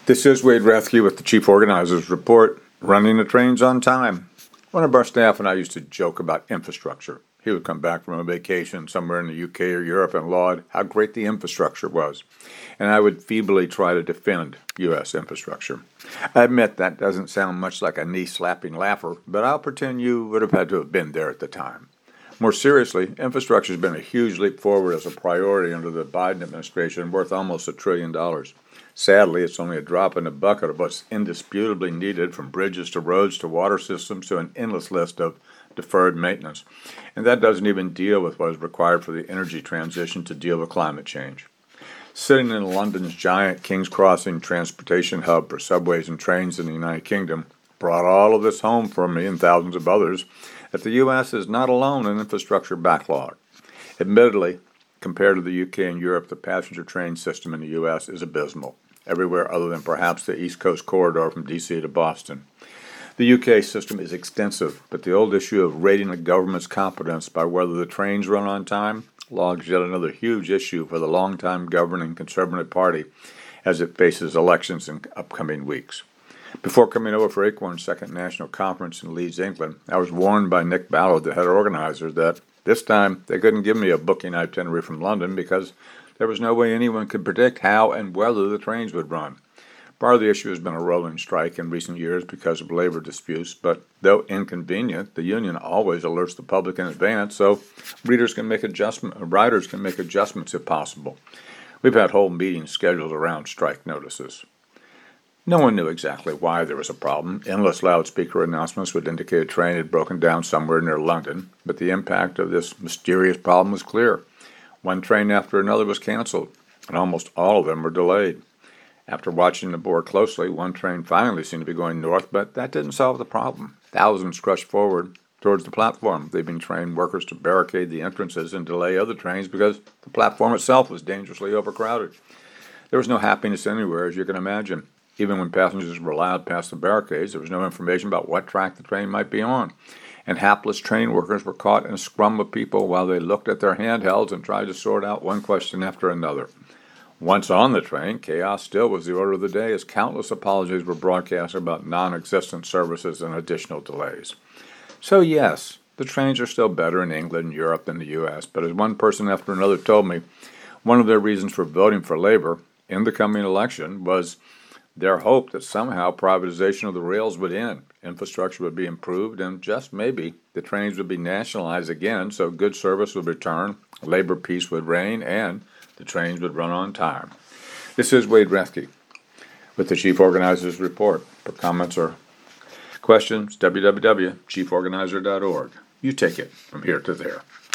This is Wade Rathke with the Chief Organizer's Report, running the trains on time. One of our staff and I used to joke about infrastructure. He would come back from a vacation somewhere in the UK or Europe and laud how great the infrastructure was. And I would feebly try to defend U.S. infrastructure. I admit that doesn't sound much like a knee-slapping laugher, but I'll pretend you would have had to have been there at the time. More seriously, infrastructure has been a huge leap forward as a priority under the Biden administration, worth almost $1 trillion. Sadly, it's only a drop in the bucket of what's indisputably needed, from bridges to roads to water systems to an endless list of deferred maintenance. And that doesn't even deal with what is required for the energy transition to deal with climate change. Sitting in London's giant King's Crossing transportation hub for subways and trains in the United Kingdom brought all of this home for me and thousands of others that the U.S. is not alone in infrastructure backlog. Admittedly, compared to the UK and Europe, the passenger train system in the U.S. is abysmal, everywhere other than perhaps the East Coast corridor from D.C. to Boston. The UK system is extensive, but the old issue of rating a government's competence by whether the trains run on time logs yet another huge issue for the longtime governing Conservative Party as it faces elections in upcoming weeks. Before coming over for Acorn's second national conference in Leeds, England, I was warned by Nick Ballard, the head organizer, that this time they couldn't give me a booking itinerary from London because there was no way anyone could predict how and whether the trains would run. Part of the issue has been a rolling strike in recent years because of labor disputes, but though inconvenient, the union always alerts the public in advance, so riders can make adjustments if possible. We've had whole meetings scheduled around strike notices. No one knew exactly why there was a problem. Endless loudspeaker announcements would indicate a train had broken down somewhere near London, but the impact of this mysterious problem was clear. One train after another was canceled, and almost all of them were delayed. After watching the board closely, one train finally seemed to be going north, but that didn't solve the problem. Thousands rushed forward towards the platform, leaving train workers to barricade the entrances and delay other trains because the platform itself was dangerously overcrowded. There was no happiness anywhere, as you can imagine. Even when passengers were allowed past the barricades, there was no information about what track the train might be on. And hapless train workers were caught in a scrum of people while they looked at their handhelds and tried to sort out one question after another. Once on the train, chaos still was the order of the day, as countless apologies were broadcast about non-existent services and additional delays. So yes, the trains are still better in England and Europe than the U.S., but as one person after another told me, one of their reasons for voting for Labour in the coming election was their hope that somehow privatization of the rails would end, infrastructure would be improved, and just maybe the trains would be nationalized again so good service would return, labor peace would reign, and the trains would run on time. This is Wade Rathke with the Chief Organizer's Report. For comments or questions, www.chieforganizer.org. You take it from here to there.